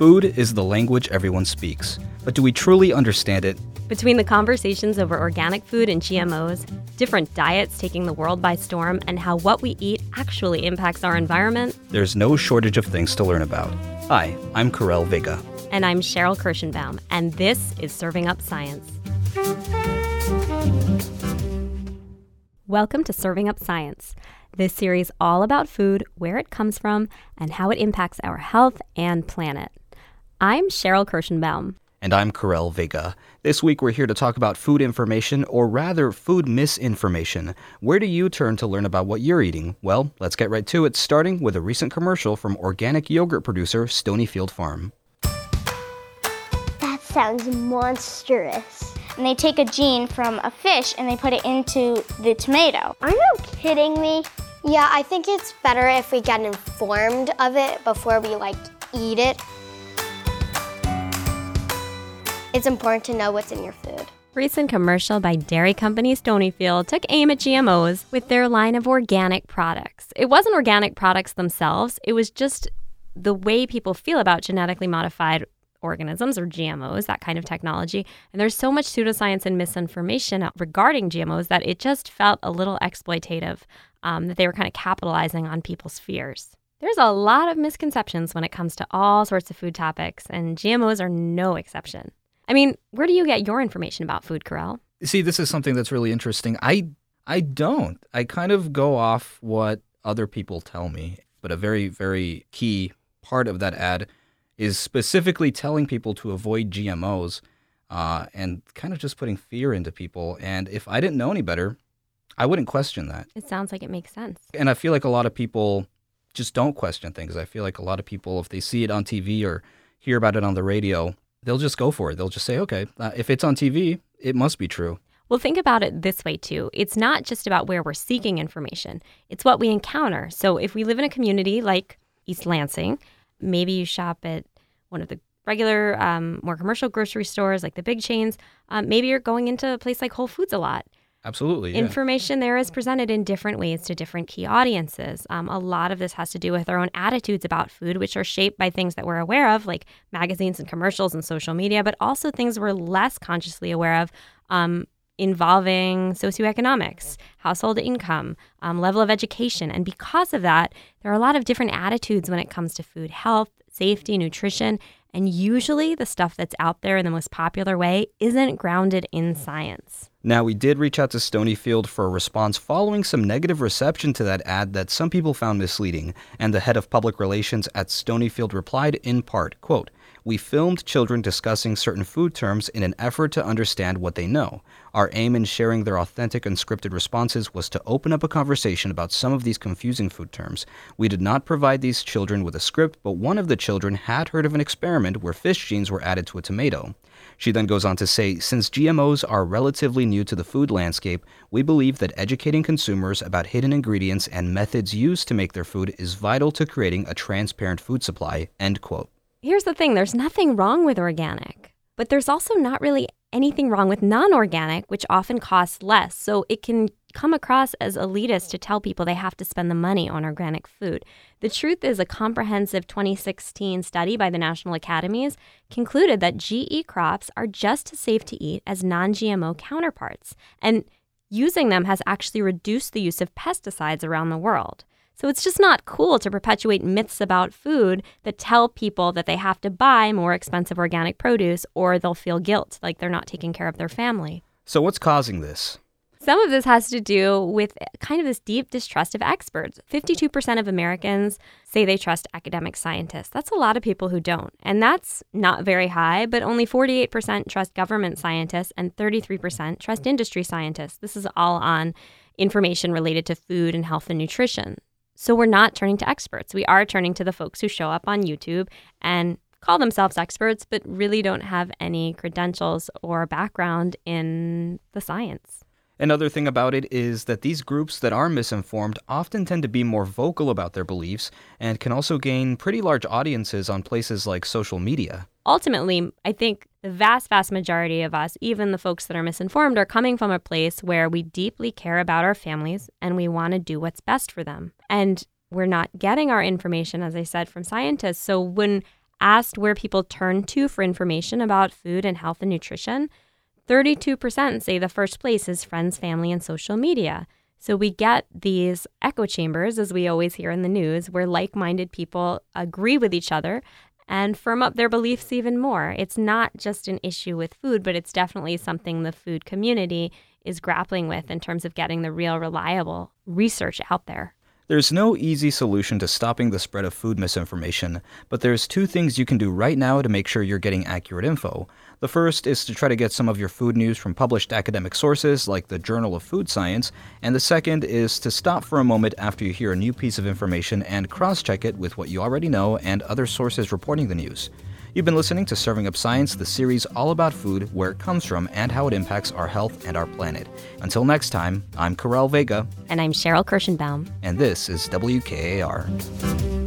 Food is the language everyone speaks, but do we truly understand it? Between the conversations over organic food and GMOs, different diets taking the world by storm, and how what we eat actually impacts our environment, There's no shortage of things to learn about. Hi, I'm Karel Vega. and I'm Cheryl Kirschenbaum, and this is Serving Up Science. Welcome to Serving Up Science. This series all about food, where it comes from, and how it impacts our health and planet. I'm Cheryl Kirschenbaum. And I'm Karel Vega. This week we're here to talk about food information, or rather food misinformation. Where do you turn to learn about what you're eating? Well, let's get right to it, starting with a recent commercial from organic yogurt producer Stonyfield Farm. That sounds monstrous. And they take a gene from a fish and they put it into the tomato. Are you kidding me? Yeah, I think it's better if we get informed of it before we eat it. It's important to know what's in your food. Recent commercial by dairy company Stonyfield took aim at GMOs with their line of organic products. It wasn't organic products themselves, it was just the way people feel about genetically modified organisms, or GMOs, that kind of technology. And there's so much pseudoscience and misinformation regarding GMOs that it just felt a little exploitative, that they were kind of capitalizing on people's fears. There's a lot of misconceptions when it comes to all sorts of food topics, and GMOs are no exception. I mean, where do you get your information about food, Karel? See, this is something that's really interesting. I don't. I kind of go off what other people tell me. But a very, very key part of that ad is specifically telling people to avoid GMOs and kind of just putting fear into people. And if I didn't know any better, I wouldn't question that. It sounds like it makes sense. And I feel like a lot of people just don't question things. I feel like a lot of people, if they see it on TV or hear about it on the radio, they'll just go for it. They'll just say, okay, if it's on TV, it must be true. Well, think about it this way, too. It's not just about where we're seeking information. It's what we encounter. So if we live in a community like East Lansing, maybe you shop at one of the regular, more commercial grocery stores like the big chains. Maybe you're going into a place like Whole Foods a lot. Absolutely, yeah. Information there is presented in different ways to different key audiences. A lot of this has to do with our own attitudes about food, which are shaped by things that we're aware of, like magazines and commercials and social media, but also things we're less consciously aware of, involving socioeconomics, household income, level of education. And because of that, there are a lot of different attitudes when it comes to food health, safety, nutrition, and usually the stuff that's out there in the most popular way isn't grounded in science. Now, we did reach out to Stonyfield for a response following some negative reception to that ad that some people found misleading, and the head of public relations at Stonyfield replied in part, quote, "We filmed children discussing certain food terms in an effort to understand what they know. Our aim in sharing their authentic unscripted responses was to open up a conversation about some of these confusing food terms. We did not provide these children with a script, but one of the children had heard of an experiment where fish genes were added to a tomato." She then goes on to say, "Since GMOs are relatively new to the food landscape, we believe that educating consumers about hidden ingredients and methods used to make their food is vital to creating a transparent food supply," end quote. Here's the thing, there's nothing wrong with organic, but there's also not really anything wrong with non-organic, which often costs less. So it can come across as elitist to tell people they have to spend the money on organic food. The truth is, a comprehensive 2016 study by the National Academies concluded that GE crops are just as safe to eat as non-GMO counterparts. And using them has actually reduced the use of pesticides around the world. So it's just not cool to perpetuate myths about food that tell people that they have to buy more expensive organic produce or they'll feel guilt, like they're not taking care of their family. So what's causing this? Some of this has to do with kind of this deep distrust of experts. 52% of Americans say they trust academic scientists. That's a lot of people who don't. And that's not very high, but only 48% trust government scientists and 33% trust industry scientists. This is all on information related to food and health and nutrition. So we're not turning to experts. We are turning to the folks who show up on YouTube and call themselves experts, but really don't have any credentials or background in the science. Another thing about it is that these groups that are misinformed often tend to be more vocal about their beliefs and can also gain pretty large audiences on places like social media. Ultimately, I think the vast majority of us, even the folks that are misinformed, are coming from a place where we deeply care about our families and we want to do what's best for them. And we're not getting our information, as I said, from scientists. So when asked where people turn to for information about food and health and nutrition, 32% say the first place is friends, family, and social media. So we get these echo chambers, as we always hear in the news, where like-minded people agree with each other and firm up their beliefs even more. It's not just an issue with food, but it's definitely something the food community is grappling with in terms of getting the real, reliable research out there. There's no easy solution to stopping the spread of food misinformation, but there's 2 things you can do right now to make sure you're getting accurate info. The first is to try to get some of your food news from published academic sources like the Journal of Food Science, and the second is to stop for a moment after you hear a new piece of information and cross-check it with what you already know and other sources reporting the news. You've been listening to Serving Up Science, the series all about food, where it comes from, and how it impacts our health and our planet. Until next time, I'm Karel Vega. And I'm Cheryl Kirschenbaum. And this is WKAR.